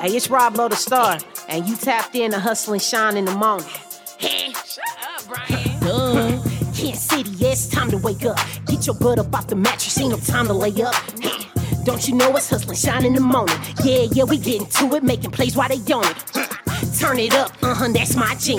Hey, it's Rob Lowe the Star, and you tapped in to Hustle and Shine in the morning. Hey, shut up, Brian. Kansas City, yeah, it's time to wake up. Get your butt up off the mattress, ain't no time to lay up. Don't you know it's Hustle and Shine in the morning? Yeah, we getting to it, making plays while they on it. Turn it up, that's my jam.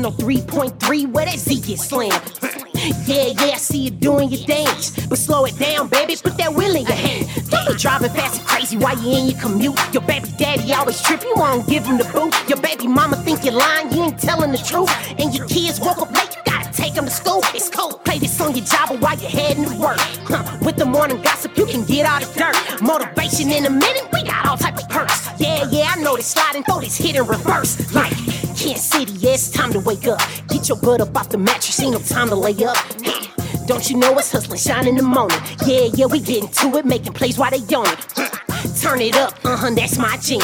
103.3, where that Z gets slammed. Yeah, I see you doing your dance. But slow it down, baby, put that wheel in your hand. Don't be driving fast and crazy while you in your commute. Your baby daddy always trip, you won't give him the boot. Your baby mama think you're lying, you ain't telling the truth. And your kids woke up late, you gotta take them to school. It's cold, play this on your job while you're heading to work. With the morning gossip, you can get out of dirt. Motivation in a minute, we got all type of perks. Yeah, I know this slide and throw this hit in reverse. Like Kansas City, yeah, it's time to wake up. Get your butt up off the mattress, ain't no time to lay up. Don't you know it's Hustle and Shine in the morning? Yeah, we getting to it, making plays while they on it. Turn it up, that's my jam.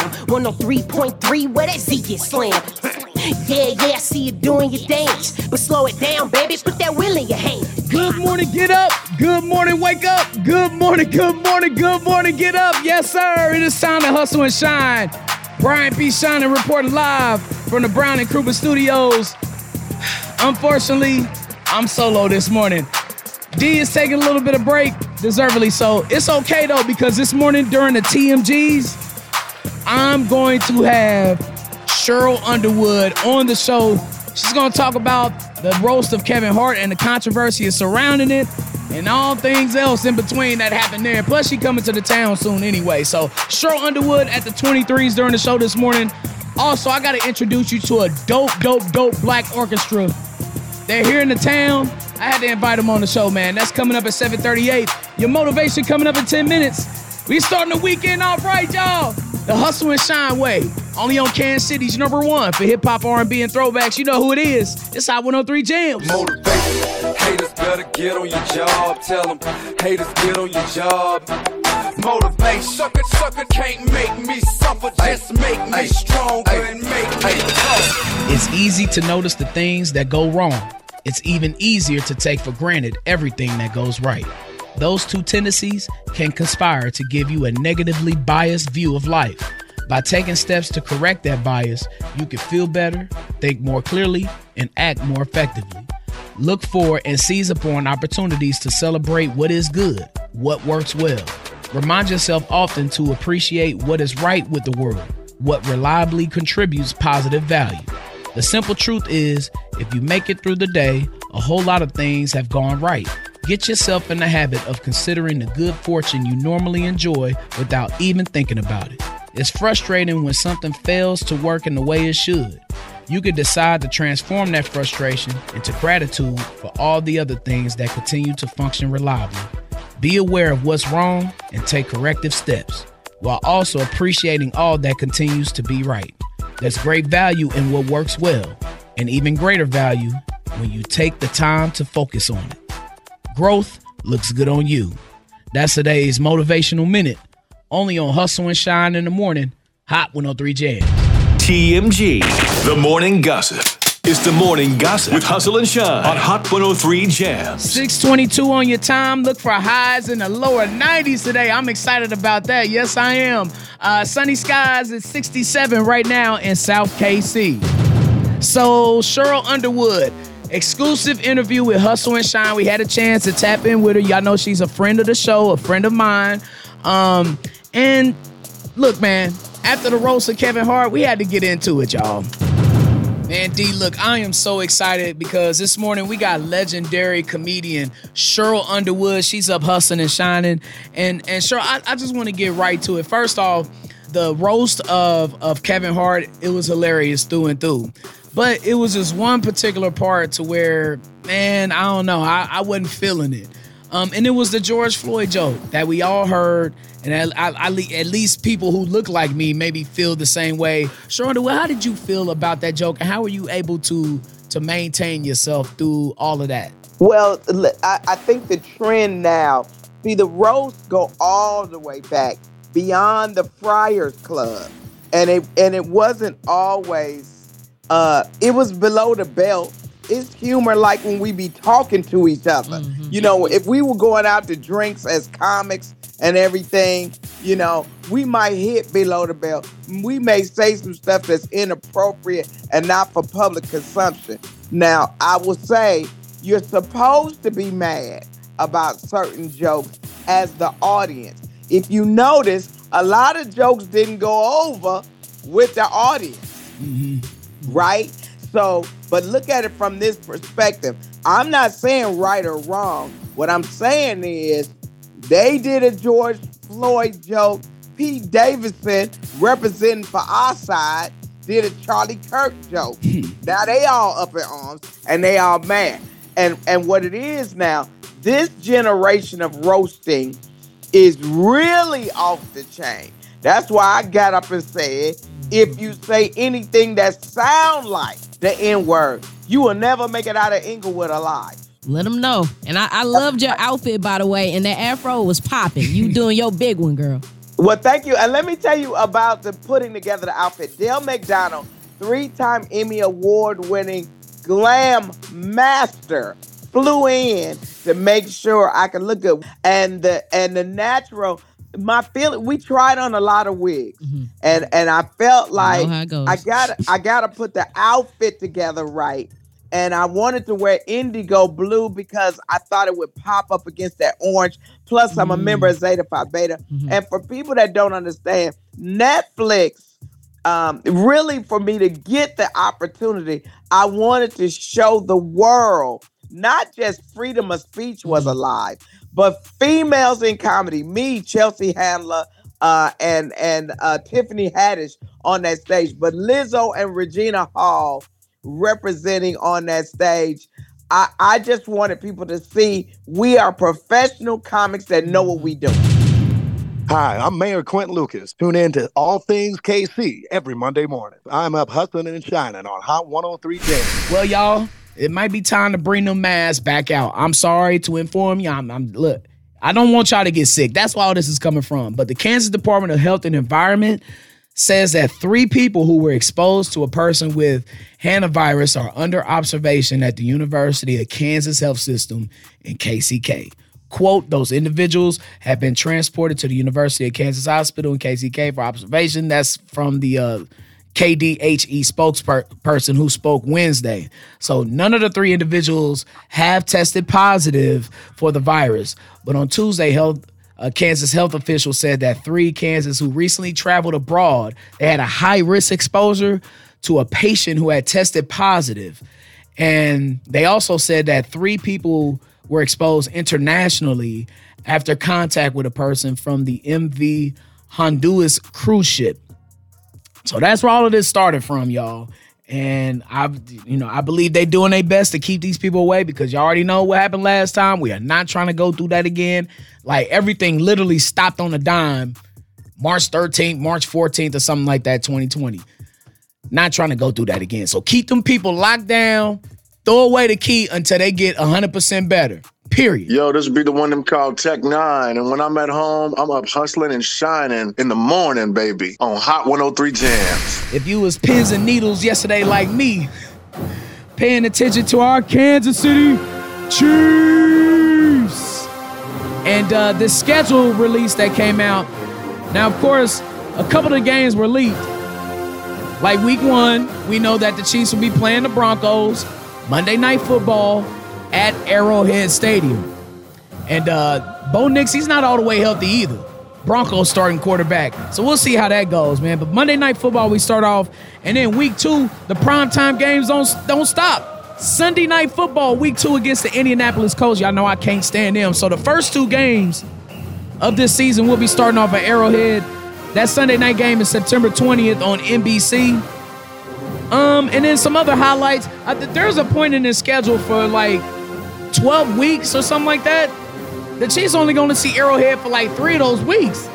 103.3, where that Z gets slammed. Yeah, I see you doing your dance. But slow it down, baby, put that wheel in your hand. Good morning, get up. Good morning, wake up. Good morning, get up. Yes, sir, it is time to Hustle and Shine. Brian B. Shining reporting live from the Brown and Kruger Studios. Unfortunately, I'm solo this morning. D is taking a little bit of break, deservedly so. It's okay, though, because this morning during the TMGs, I'm going to have Cheryl Underwood on the show. She's going to talk about the roast of Kevin Hart and the controversy surrounding it and all things else in between that happened there. Plus, she coming to the town soon anyway. So, Cheryl Underwood at the 23s during the show this morning. Also, I got to introduce you to a dope black orchestra. They're here in the town. I had to invite them on the show, man. That's coming up at 7:38. Your motivation coming up in 10 minutes. We starting the weekend off right, y'all. The Hustle and Shine way. Only on Kansas City's #1 for hip-hop, R&B, and throwbacks. You know who it is. It's Hot 103 Jams. Motivation. Haters better get on your job. Tell them haters get on your job. Motivation. Sucker can't make me suffer. Just make me stronger and make me tough. It's easy to notice the things that go wrong. It's even easier to take for granted everything that goes right. Those two tendencies can conspire to give you a negatively biased view of life. By taking steps to correct that bias, you can feel better, think more clearly, and act more effectively. Look for and seize upon opportunities to celebrate what is good, what works well. Remind yourself often to appreciate what is right with the world, what reliably contributes positive value. The simple truth is, if you make it through the day, a whole lot of things have gone right. Get yourself in the habit of considering the good fortune you normally enjoy without even thinking about it. It's frustrating when something fails to work in the way it should. You could decide to transform that frustration into gratitude for all the other things that continue to function reliably. Be aware of what's wrong and take corrective steps, while also appreciating all that continues to be right. There's great value in what works well, and even greater value when you take the time to focus on it. Growth looks good on you. That's today's Motivational Minute, only on Hustle and Shine in the morning, Hot 103 Jams. TMG, the morning gossip. It's the morning gossip with Hustle and Shine on Hot 103 Jams. 6:22 on your time. Look for highs in the lower 90s today. I'm excited about that. Yes, I am. Sunny skies at 67 right now in South KC. So, Cheryl Underwood, exclusive interview with Hustle and Shine. We had a chance to tap in with her. Y'all know she's a friend of the show, a friend of mine. And look, man, after the roast of Kevin Hart, we had to get into it, y'all. Man, D, look, I am so excited because this morning we got legendary comedian Cheryl Underwood. She's up hustling and shining. And Cheryl, I just want to get right to it. First off, the roast of Kevin Hart, it was hilarious through and through. But it was just one particular part to where, man, I don't know, I wasn't feeling it. And it was the George Floyd joke that we all heard, and at least people who look like me maybe feel the same way. Cheryl, how did you feel about that joke, and how were you able to maintain yourself through all of that? Well, I think the trend now, the roasts go all the way back beyond the Friars Club, and it wasn't always. It was below the belt. it's humor like when we be talking to each other. You know, if we were going out to drinks as comics and everything, you know, we might hit below the belt. We may say some stuff that's inappropriate and not for public consumption. Now, I will say you're supposed to be mad about certain jokes as the audience. If you notice, a lot of jokes didn't go over with the audience, right? So, but look at it from this perspective. I'm not saying right or wrong. What I'm saying is they did a George Floyd joke. Pete Davidson, representing for our side, did a Charlie Kirk joke. Now they all up in arms and they all mad. And what it is now, this generation of roasting is really off the chain. That's why I got up and said, if you say anything that sound like the N-word, you will never make it out of Inglewood alive. Let them know. And I loved your outfit, by the way, and that afro was popping. You doing your big one, girl. Well, thank you. And let me tell you about the putting together the outfit. Dale McDonald, 3-time Emmy Award-winning glam master, flew in to make sure I could look good. And the natural, my feeling, we tried on a lot of wigs. And I felt like I gotta put the outfit together right. And I wanted to wear indigo blue because I thought it would pop up against that orange. Plus, I'm a member of Zeta Phi Beta. And for people that don't understand, Netflix, really for me to get the opportunity, I wanted to show the world, not just freedom of speech was alive, but females in comedy, me, Chelsea Handler, and Tiffany Haddish on that stage, but Lizzo and Regina Hall representing on that stage. I just wanted people to see we are professional comics that know what we do. Hi, I'm Mayor Quentin Lucas. Tune in to All Things KC every Monday morning. I'm up hustling and shining on Hot 103 Jam. Well, y'all, it might be time to bring them masks back out. I'm sorry to inform you. Look, I don't want y'all to get sick. That's where all this is coming from. But the Kansas Department of Health and Environment says that 3 people who were exposed to a person with hantavirus are under observation at the University of Kansas Health System in KCK. Quote, those individuals have been transported to the University of Kansas Hospital in KCK for observation. That's from the KDHE spokesperson who spoke Wednesday. So none of the 3 individuals have tested positive for the virus. But on Tuesday, Kansas health officials said that 3 Kansas who recently traveled abroad, they had a high-risk exposure to a patient who had tested positive. And they also said that 3 people were exposed internationally after contact with a person from the MV Honduras cruise ship. So that's where all of this started from, y'all. And I believe they're doing their best to keep these people away because y'all already know what happened last time. We are not trying to go through that again. Like everything literally stopped on a dime, March 13th, March 14th or something like that, 2020. Not trying to go through that again. So keep them people locked down, throw away the key until they get 100% better. Period. Yo, this would be the one them called Tech 9. And when I'm at home, I'm up hustling and shining in the morning, baby, on Hot 103 Jams. If you was pins and needles yesterday like me, paying attention to our Kansas City Chiefs. And this schedule release that came out. Now, of course, a couple of the games were leaked. Like week 1, we know that the Chiefs will be playing the Broncos Monday Night Football at Arrowhead Stadium. And Bo Nix, he's not all the way healthy either. Broncos starting quarterback. So we'll see how that goes, man. But Monday Night Football, we start off. And then week 2, the primetime games don't stop. Sunday Night Football, week 2 against the Indianapolis Colts. Y'all know I can't stand them. So the first 2 games of this season will be starting off at Arrowhead. That Sunday night game is September 20th on NBC. And then some other highlights. There's a point in this schedule for like 12 weeks or something like that. The Chiefs only going to see Arrowhead for like 3 of those weeks.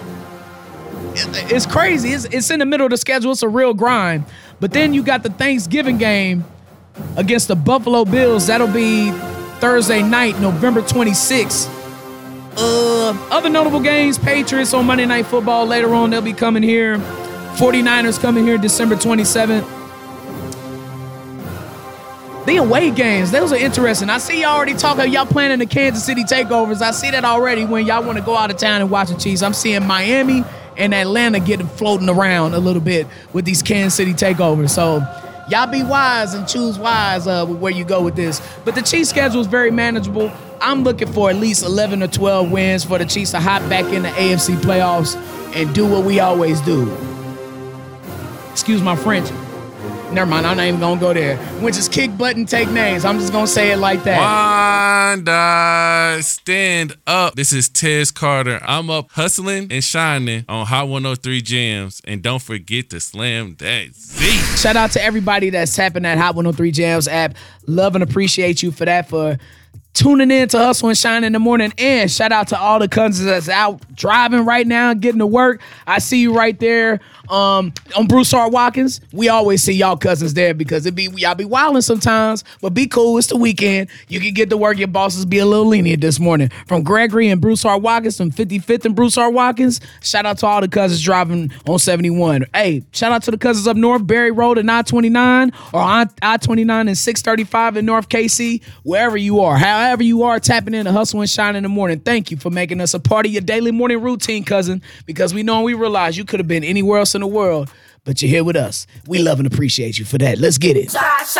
It's crazy. It's in the middle of the schedule. It's a real grind. But then you got the Thanksgiving game against the Buffalo Bills. That'll be Thursday night, November 26th. Other notable games, Patriots on Monday Night Football. Later on, they'll be coming here. 49ers coming here December 27th. The away games, those are interesting. I see y'all already talking, y'all planning the Kansas City takeovers. I see that already when y'all want to go out of town and watch the Chiefs. I'm seeing Miami and Atlanta getting floating around a little bit with these Kansas City takeovers. So y'all be wise and choose wise with where you go with this. But the Chiefs' schedule is very manageable. I'm looking for at least 11 or 12 wins for the Chiefs to hop back in the AFC playoffs and do what we always do. Excuse my French. Never mind, I'm not even going to go there. Which is kick button, take names. I'm just going to say it like that. Wanda, stand up. This is Tez Carter. I'm up hustling and shining on Hot 103 Jams. And don't forget to slam that Z. Shout out to everybody that's tapping that Hot 103 Jams app. Love and appreciate you for that, for tuning in to Hustle and Shine in the morning. And shout out to all the cousins that's out driving right now, getting to work. I see you right there on Broussard Watkins. We always see y'all cousins there because y'all be wilding sometimes, but be cool. It's the weekend. You can get to work. Your bosses be a little lenient this morning. From Gregory and Broussard Watkins, from 55th and Broussard Watkins, shout out to all the cousins driving on 71. Hey, shout out to the cousins up north, Berry Road and I-29, or I-29 and 635 in North KC, wherever you are. However you are, tapping in to Hustle and Shine in the morning. Thank you for making us a part of your daily morning routine, cousin, because we know and we realize you could have been anywhere else in the world, but you're here with us. We love and appreciate you for that. Let's get it.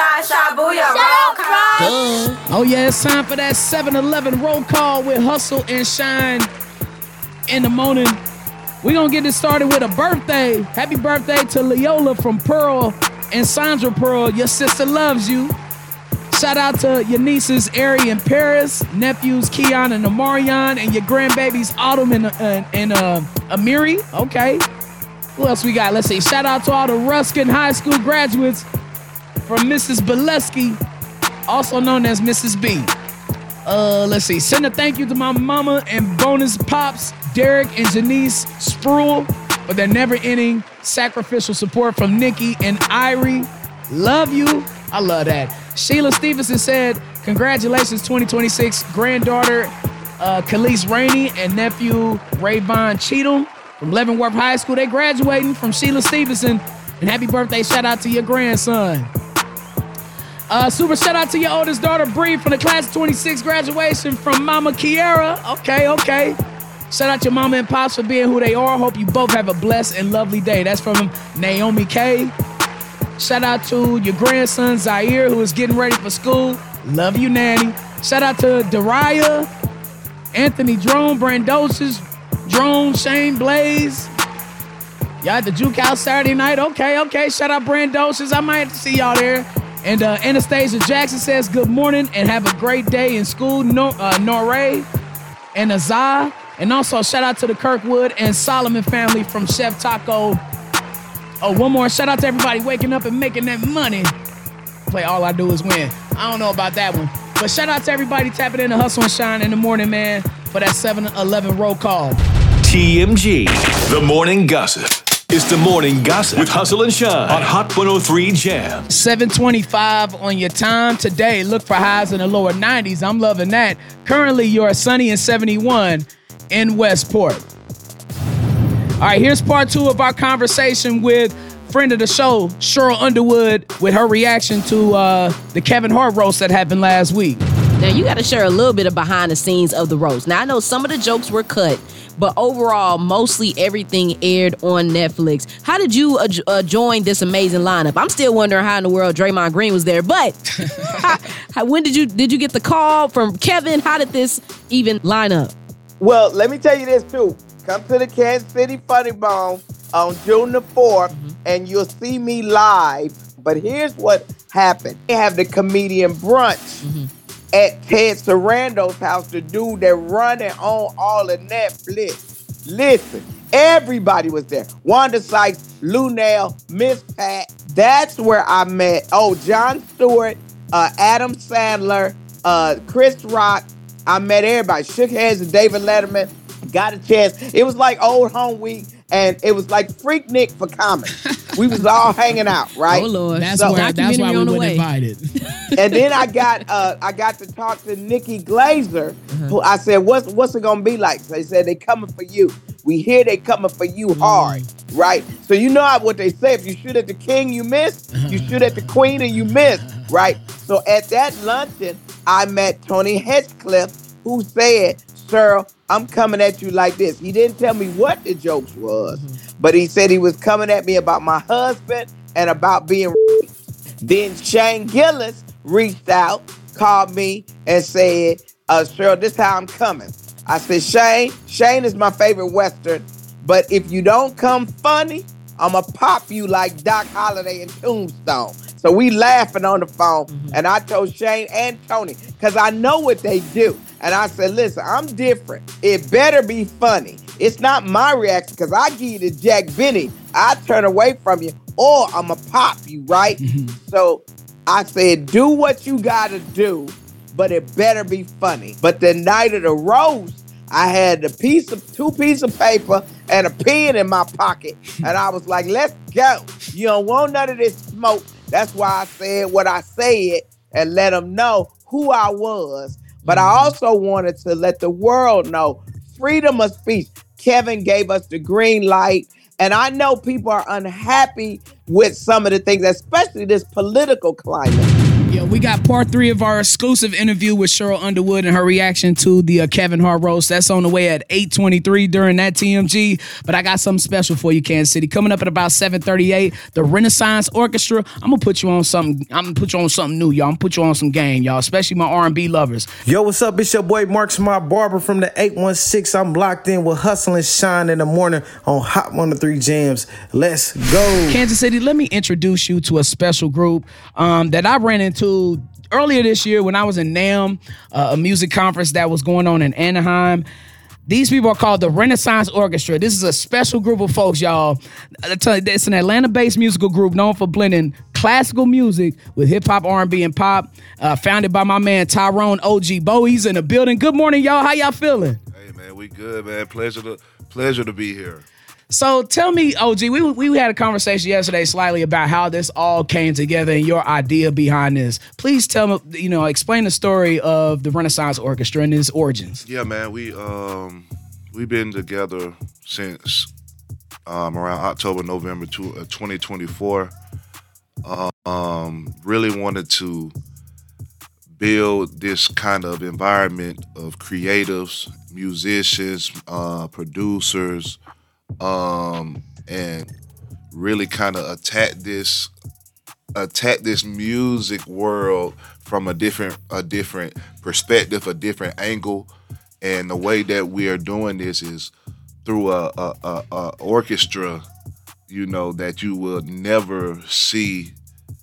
Oh, yeah, it's time for that 7-Eleven roll call with Hustle and Shine in the morning. We're going to get this started with a birthday. Happy birthday to Leola from Pearl and Sandra Pearl. Your sister loves you. Shout out to your nieces, Ari and Paris, nephews, Keon and Amarion, and your grandbabies, Autumn and Amiri. Okay. Who else we got? Let's see. Shout out to all the Ruskin High School graduates from Mrs. Bileski, also known as Mrs. B. Let's see. Send a thank you to my mama and bonus pops, Derek and Janice Spruill, for their never-ending sacrificial support from Nikki and Irie. Love you. I love that. Sheila Stevenson said, congratulations, 2026 granddaughter Khalees Rainey and nephew Rayvon Cheatham from Leavenworth High School. They graduating from Sheila Stevenson. And happy birthday, shout out to your grandson. Super shout out to your oldest daughter, Bree, from the class of 26 graduation from Mama Kiara. Okay. Shout out to your mama and pops for being who they are. Hope you both have a blessed and lovely day. That's from Naomi K. Shout out to your grandson, Zaire, who is getting ready for school. Love you, Nanny. Shout out to Dariah, Anthony Drone, Brandosius, Drone, Shane Blaze. Y'all at the Juke House Saturday night? Okay. Shout out Brandosius. I might have to see y'all there. And Anastasia Jackson says, good morning and have a great day in school. Norray and Azah. And also shout out to the Kirkwood and Solomon family from Chef Taco. Oh, one more shout out to everybody waking up and making that money. Play All I Do Is Win. I don't know about that one. But shout out to everybody tapping in the Hustle and Shine in the morning, man, for that 7-Eleven roll call. TMG, the morning gossip. It's the morning gossip with Hustle and Shine on Hot 103 Jam. 7:25 on your time today. Look for highs in the lower 90s. I'm loving that. Currently, you're sunny and 71 in Westport. All right, here's part 2 of our conversation with friend of the show, Cheryl Underwood, with her reaction to the Kevin Hart roast that happened last week. Now, you got to share a little bit of behind the scenes of the roast. Now, I know some of the jokes were cut, but overall, mostly everything aired on Netflix. How did you join this amazing lineup? I'm still wondering how in the world Draymond Green was there, but when did you get the call from Kevin? How did this even line up? Well, let me tell you this, too. Come to the Kansas City Funny Bone on June the 4th, and you'll see me live. But here's what happened. They have the comedian brunch at Ted Sarando's house, the dude that run and own all of Netflix. Listen, everybody was there. Wanda Sykes, Lou Nail, Miss Pat. That's where I met, Jon Stewart, Adam Sandler, Chris Rock. I met everybody. Shook hands with David Letterman. Got a chance. It was like old home week, and it was like Freaknik for comedy. We was all hanging out, right? Oh Lord, that's why we were invited. And then I got to talk to Nikki Glazer, who I said, what's it gonna be like? So they said they coming for you. We hear they coming for you hard, right? So you know what they say: if you shoot at the king, you miss. You shoot at the queen, and you miss. right? So at that luncheon, I met Tony Hinchcliffe, who said, "Sir, I'm coming at you like this." He didn't tell me what the jokes was, but he said he was coming at me about my husband and about being. Then Shane Gillis reached out, called me, and said, "Cheryl, this is how I'm coming." I said, Shane is my favorite Western, but if you don't come funny, I'ma pop you like Doc Holliday in Tombstone. So we laughing on the phone, and I told Shane and Tony, because I know what they do. And I said, listen, I'm different. It better be funny. It's not my reaction, because I give you the Jack Benny. I turn away from you, or I'ma pop you, right? So I said, do what you gotta do, but it better be funny. But the night of the roast, I had two pieces of paper and a pen in my pocket. And I was like, let's go. You don't want none of this smoke. That's why I said what I said and let them know who I was. But I also wanted to let the world know freedom of speech. Kevin gave us the green light. And I know people are unhappy with some of the things, especially this political climate. Yeah, we got part 3 of our exclusive interview with Cheryl Underwood and her reaction to the Kevin Hart roast. That's on the way at 8:23 during that TMG. But I got something special for you, Kansas City. Coming up at about 7:38, the Renaissance Orchestra. I'm gonna put you on something. I'm gonna put you on something new, y'all. I'm gonna put you on some game, y'all. Especially my R&B lovers. Yo, what's up? It's your boy Mark Smart Barber from the 816. I'm locked in with Hustle and Shine in the morning on Hot 103 Jams. Let's go, Kansas City. Let me introduce you to a special group that I ran into earlier this year when I was in NAMM, a music conference that was going on in Anaheim. These people are called the Renaissance Orchestra. This is a special group of folks, y'all. I tell you, it's an Atlanta-based musical group known for blending classical music with hip-hop, R&B, and pop. Founded by my man Tyrone OG Bo. He's in the building. Good morning, y'all. How y'all feeling? Hey, man, we good, man. Pleasure to be here. So tell me, OG, we had a conversation yesterday slightly about how this all came together and your idea behind this. Please tell me, explain the story of the Renaissance Orchestra and its origins. Yeah, man, we've been together since around October, November 2024. Really wanted to build this kind of environment of creatives, musicians, producers, and really kind of attack this music world from a different perspective, a different angle. And the way that we are doing this is through a orchestra, that you will never see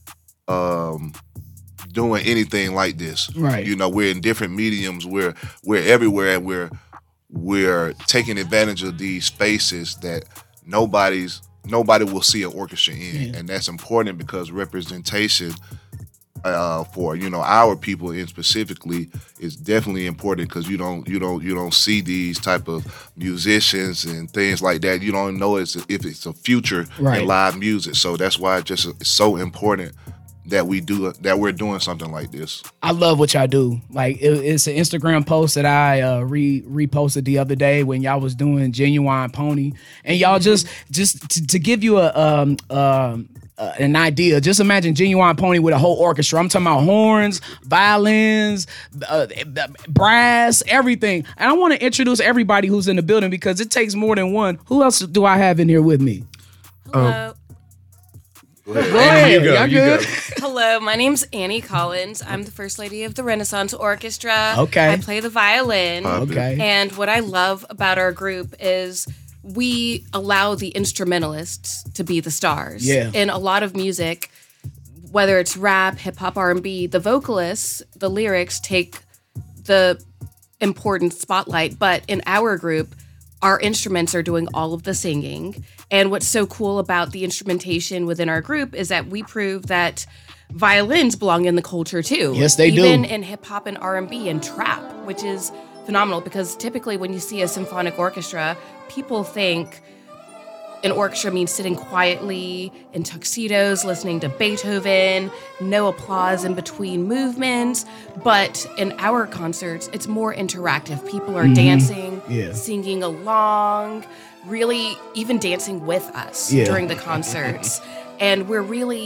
doing anything like this. Right. We're in different mediums, we're everywhere, and we're taking advantage of these spaces that nobody will see an orchestra in. And that's important because representation for our people in specifically is definitely important, because you don't see these type of musicians and things like that. You don't know if it's a future in live music. So that's why it's so important that we're doing something like this. I love what y'all do. Like it's an Instagram post that I reposted the other day when y'all was doing Genuine Pony, and y'all just to give you an idea. Just imagine Genuine Pony with a whole orchestra. I'm talking about horns, violins, brass, everything. And I want to introduce everybody who's in the building because it takes more than one. Who else do I have in here with me? Hello. Go ahead. You good? Hello, my name's Annie Collins. I'm the First Lady of the Renaissance Orchestra. Okay. I play the violin. Okay. And what I love about our group is we allow the instrumentalists to be the stars. Yeah. In a lot of music, whether it's rap, hip-hop, R&B, the vocalists, the lyrics take the important spotlight. But in our group, our instruments are doing all of the singing. And what's so cool about the instrumentation within our group is that we prove that violins belong in the culture too. Yes, they do. Even in hip hop and R&B and trap, which is phenomenal because typically when you see a symphonic orchestra, people think an orchestra means sitting quietly in tuxedos, listening to Beethoven, no applause in between movements. But in our concerts, it's more interactive. People are dancing, singing along, really even dancing with us during the concerts. And we're really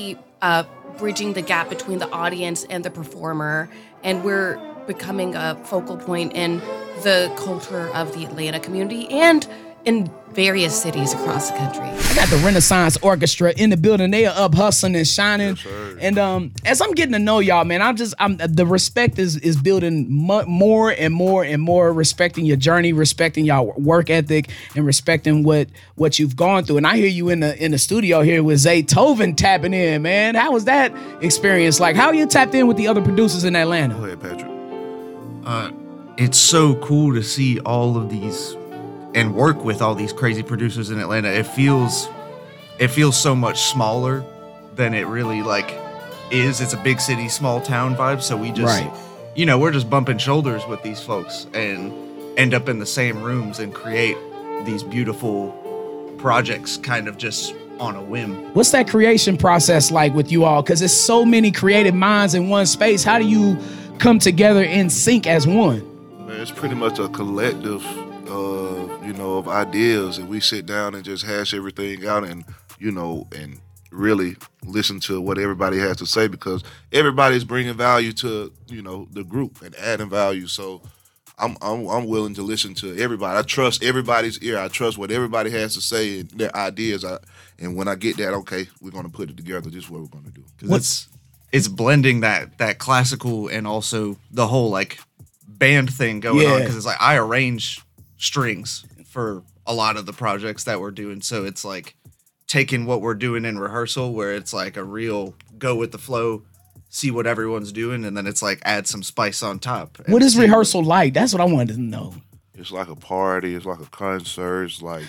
bridging the gap between the audience and the performer, and we're becoming a focal point in the culture of the Atlanta community and in various cities across the country. I got the Renaissance Orchestra in the building. They are up hustling and shining. Yes, and as I'm getting to know y'all, man, I'm the respect is building more and more and more, respecting your journey, respecting y'all work ethic, and respecting what you've gone through. And I hear you in the studio here with Zaytoven tapping in, man. How was that experience like? How you tapped in with the other producers in Atlanta? Go ahead, Patrick. It's so cool to see all of these and work with all these crazy producers in Atlanta. It feels so much smaller than it really like is. It's a big city, small town vibe. So we just, we're just bumping shoulders with these folks and end up in the same rooms and create these beautiful projects kind of just on a whim. What's that creation process like with you all? Because there's so many creative minds in one space. How do you come together in sync as one? Man, it's pretty much a collective of ideas, and we sit down and just hash everything out and really listen to what everybody has to say, because everybody's bringing value to the group and adding value. So I'm willing to listen to everybody. I trust everybody's ear. I trust what everybody has to say and their ideas. And when I get that, okay, we're going to put it together. This is what we're going to do. Because it's blending that classical and also the whole like band thing going on. Because it's like I arrange strings for a lot of the projects that we're doing. So it's like taking what we're doing in rehearsal, where it's like a real go with the flow, see what everyone's doing, and then it's like add some spice on top. What is rehearsal like? That's what I wanted to know. It's like a party. It's like a concert. It's like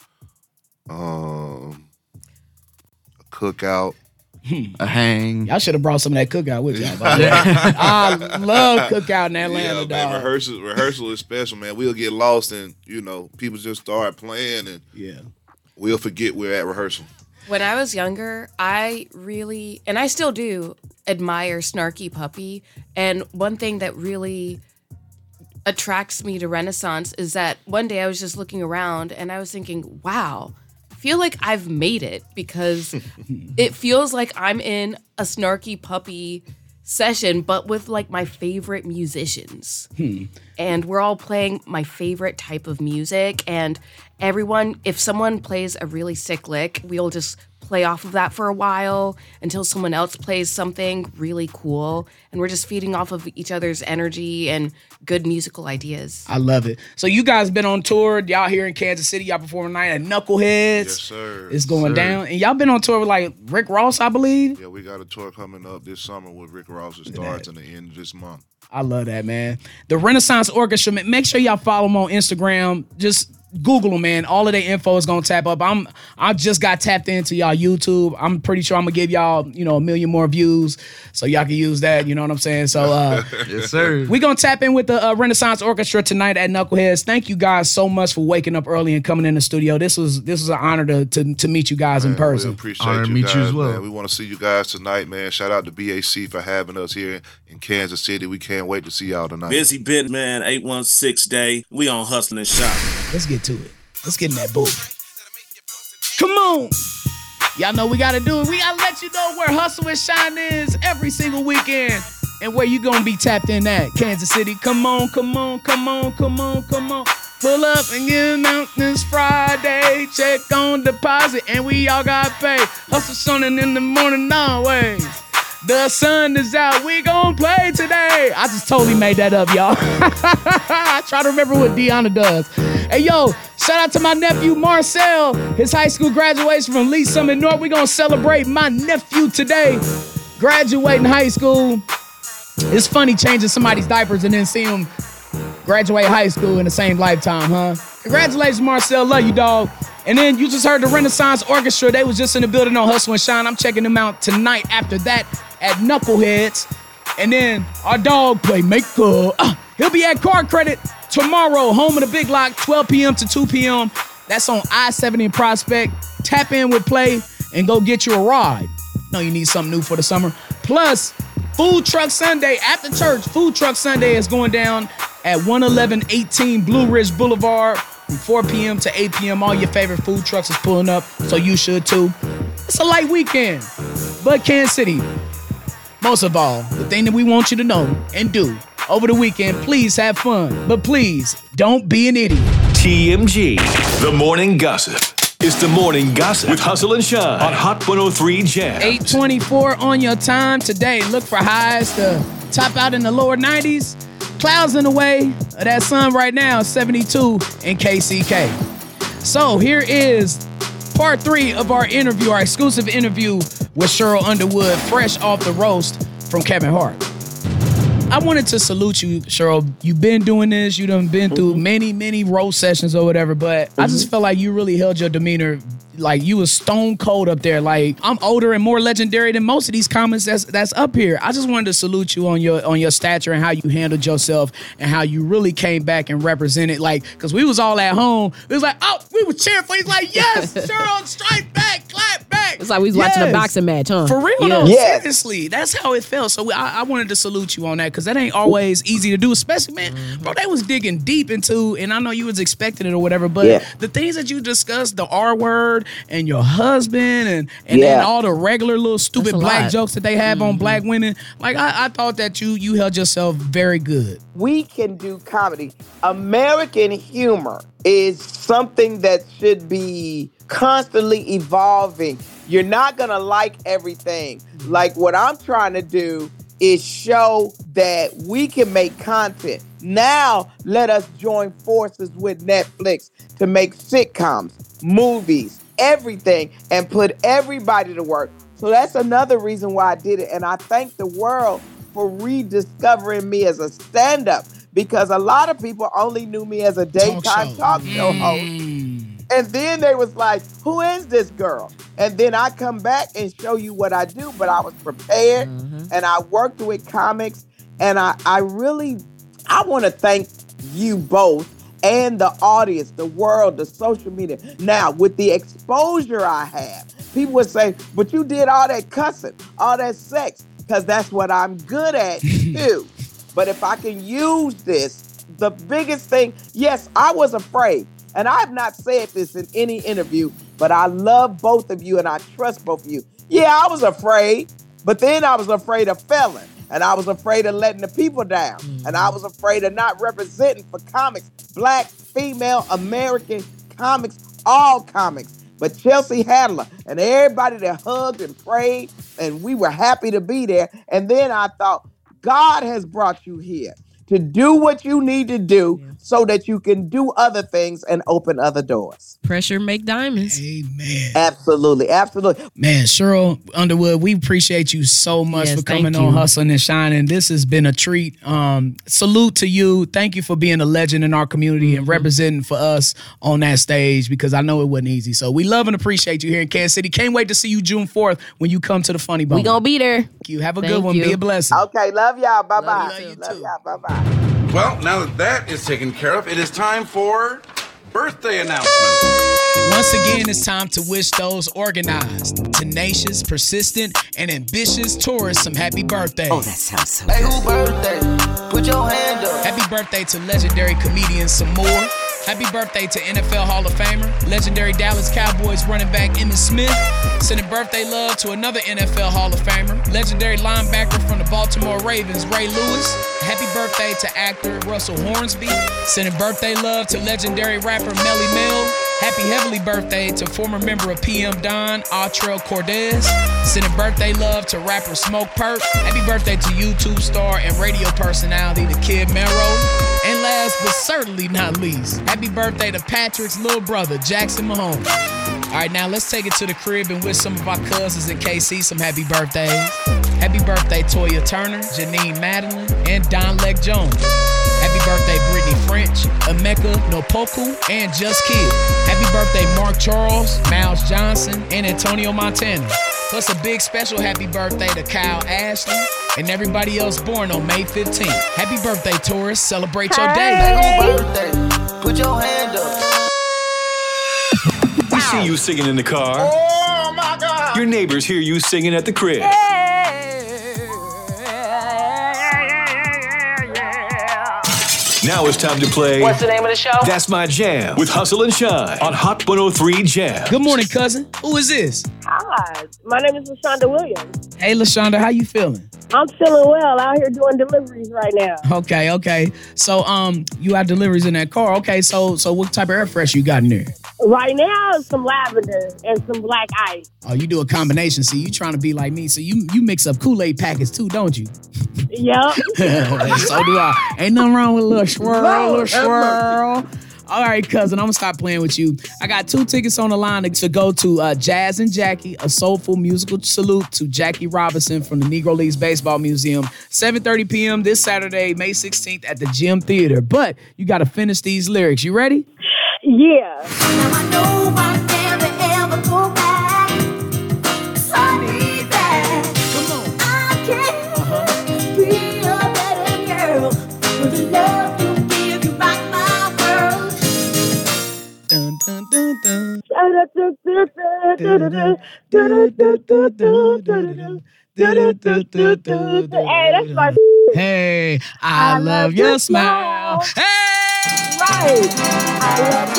a cookout. A hang. Y'all should have brought some of that cookout with y'all. I love cookout in Atlanta, dog. Man, rehearsal is special, man. We'll get lost and, people just start playing and we'll forget we're at rehearsal. When I was younger, I really, and I still do, admire Snarky Puppy. And one thing that really attracts me to Renaissance is that one day I was just looking around and I was thinking, wow, I feel like I've made it, because it feels like I'm in a Snarky Puppy session, but with like my favorite musicians. And we're all playing my favorite type of music. And everyone, if someone plays a really sick lick, we'll just play off of that for a while until someone else plays something really cool. And we're just feeding off of each other's energy and good musical ideas. I love it. So you guys been on tour. Y'all here in Kansas City. Y'all performing tonight at Knuckleheads. Yes, sir. It's going down. And y'all been on tour with like Rick Ross, I believe. Yeah, we got a tour coming up this summer with Rick Ross. It starts in the end of this month. I love that, man. The Renaissance Orchestra, make sure y'all follow them on Instagram. Just Google them, man. All of their info is gonna tap up. I just got tapped into y'all YouTube. I'm pretty sure I'm gonna give y'all, 1 million more views, so y'all can use that. You know what I'm saying? So, yes, sir. We gonna tap in with the Renaissance Orchestra tonight at Knuckleheads. Thank you guys so much for waking up early and coming in the studio. This was an honor to meet you guys in person. We appreciate you guys, as well. Man. We want to see you guys tonight, man. Shout out to BAC for having us here in Kansas City. We can't wait to see y'all tonight. Busy bit, man. 816 day. We on hustling and shopping. Let's get to it. Let's get in that booth. Come on. Y'all know we got to do it. We got to let you know where Hustle and Shine is every single weekend and where you going to be tapped in at. Kansas City. Come on, come on, come on, come on, come on. Pull up and get out this Friday. Check on deposit and we all got paid. Hustle Sunday in the morning always. The sun is out. We gon' play today. I just totally made that up, y'all. I try to remember what Deanna does. Hey, yo, shout out to my nephew, Marcel. His high school graduation from Lee Summit North. We gonna celebrate my nephew today, graduating high school. It's funny changing somebody's diapers and then see him graduate high school in the same lifetime, huh? Congratulations, Marcel. Love you, dog. And then you just heard the Renaissance Orchestra. They was just in the building on Hustle and Shine. I'm checking them out tonight after that at Knuckleheads. And then our dog Playmaker. He'll be at Card Credit tomorrow, home of the Big Lock, 12 p.m. to 2 p.m. That's on I-70 in Prospect. Tap in with Play and go get you a ride. No, you need something new for the summer. Plus, Food Truck Sunday after church. Food Truck Sunday is going down at 11118 Blue Ridge Boulevard from 4 p.m. to 8 p.m. All your favorite food trucks is pulling up, so you should too. It's a light weekend, But Kansas City, most of all, the thing that we want you to know and do over the weekend, please have fun. But please, don't be an idiot. TMG, the morning gossip. It's the morning gossip with Hustle and Shine on Hot 103 Jam. 8:24 on your time today. Look for highs to top out in the lower 90s. Clouds in the way of that sun right now, 72 in KCK. So here is part 3 of our interview, our exclusive interview with Cheryl Underwood, fresh off the roast from Kevin Hart. I wanted to salute you, Cheryl. You've been doing this. You done been through many roast sessions or whatever, but I just felt like you really held your demeanor like you was stone cold up there. Like, I'm older and more legendary than most of these comments that's up here. I just wanted to salute you on your stature and how you handled yourself and how you really came back and represented. Like, because we was all at home. It was like, oh, we were cheering for you. It's like, yes, Cheryl, strike back, clap back. It's like we was watching a boxing match, huh? For real, though. Seriously. That's how it felt. So I wanted to salute you on that because that ain't always easy to do, especially, man, bro, they was digging deep into, and I know you was expecting it or whatever, but the things that you discussed, the R word and your husband and then all the regular little stupid black jokes that they have on black women, like I thought that you held yourself very good. We can do comedy. American humor is something that should be constantly evolving. You're not gonna like everything. Like, what I'm trying to do is show that we can make content. Now, let us join forces with Netflix to make sitcoms, movies, everything, and put everybody to work. So that's another reason why I did it. And I thank the world for rediscovering me as a stand-up, because a lot of people only knew me as a daytime talk show host. And then they was like, who is this girl? And then I come back and show you what I do, but I was prepared and I worked with comics. And I want to thank you both and the audience, the world, the social media. Now, with the exposure I have, people would say, but you did all that cussing, all that sex, because that's what I'm good at too. But if I can use this, the biggest thing, yes, I was afraid. And I have not said this in any interview, but I love both of you and I trust both of you. Yeah, I was afraid, but then I was afraid of failing. And I was afraid of letting the people down. And I was afraid of not representing for comics, black, female, American comics, all comics. But Chelsea Handler and everybody that hugged and prayed, and we were happy to be there. And then I thought, God has brought you here to do what you need to do so that you can do other things and open other doors. Pressure make diamonds. Amen. Absolutely. Absolutely. Man, Cheryl Underwood, we appreciate you so much for coming on Hustling and Shining. This has been a treat. Salute to you. Thank you for being a legend in our community and representing for us on that stage, because I know it wasn't easy. So we love and appreciate you here in Kansas City. Can't wait to see you June 4th when you come to the Funny Bone. We gonna be there. Thank you. Have a good one. Be a blessing. Okay, love y'all. Bye-bye. Love you too. Y'all. Bye-bye. Well, now that is taken care of, it is time for birthday announcements. Once again, it's time to wish those organized, tenacious, persistent, and ambitious tourists some happy birthday. Oh, that sounds so good. Hey, who birthday? Put your hand up. Happy birthday to legendary comedian Some More. Happy birthday to NFL Hall of Famer, legendary Dallas Cowboys running back Emmitt Smith. Sending birthday love to another NFL Hall of Famer, legendary linebacker from the Baltimore Ravens, Ray Lewis. Happy birthday to actor Russell Hornsby. Sending birthday love to legendary rapper Melly Mel. Happy heavenly birthday to former member of PM Dawn, Atrell Cortez. Sending birthday love to rapper Smoke Perp. Happy birthday to YouTube star and radio personality, the Kid Mero. And last but certainly not least, happy birthday to Patrick's little brother, Jackson Mahomes. All right, now let's take it to the crib and wish some of our cousins in KC some happy birthdays. Happy birthday, Toya Turner, Janine Madeline, and Don Leck Jones. Happy birthday, Brittany French, Emeka Nopoku, and Just Kid. Happy birthday, Mark Charles, Miles Johnson, and Antonio Montana. Plus a big special happy birthday to Kyle Ashley and everybody else born on May 15th. Happy birthday, tourists. Celebrate your day. Hey, birthday. Put your hand up. We see you singing in the car. Oh, my God. Your neighbors hear you singing at the crib. Now it's time to play. What's the name of the show? That's My Jam with Hustle and Shine on Hot 103 Jam. Good morning, cousin. Who is this? Hi, God. My name is LaShonda Williams. Hey, LaShonda, how you feeling? I'm feeling well out here doing deliveries right now. Okay. So, you got deliveries in that car. Okay, so what type of air freshener you got in there? Right now, some lavender and some black ice. Oh, you do a combination. See, you trying to be like me. So you mix up Kool-Aid packets too, don't you? Yep. So do I. Ain't nothing wrong with a little swirl. All right, cousin, I'm going to stop playing with you. I got 2 tickets on the line to go to Jazz and Jackie, a soulful musical salute to Jackie Robinson from the Negro Leagues Baseball Museum. 7:30 p.m. this Saturday, May 16th at the Gym Theater. But you got to finish these lyrics. You ready? Yeah. Now I know I'll never ever go back. I need that. Come on. I can't be a better girl with the love you give. You rock my world. Dun, dun, dun, dun. Hey, that's my Hey, I love your smile. Hey! right. I love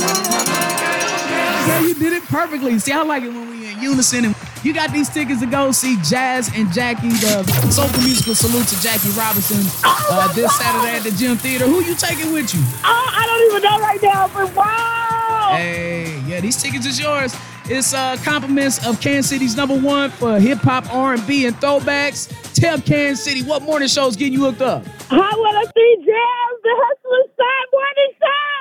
you. Yeah, you did it perfectly. See, I like it when we in unison. And you got these tickets to go see Jazz and Jackie, the soulful musical salute to Jackie Robinson this Saturday at the Gym Theater. Who you taking with you? I don't even know right now, but wow. Hey, yeah, these tickets is yours. It's compliments of Kansas City's #1 for hip-hop, R&B, and throwbacks. Tell Kansas City what morning show's getting you hooked up. Hot 103 Jams, the Hustler Side Morning Show.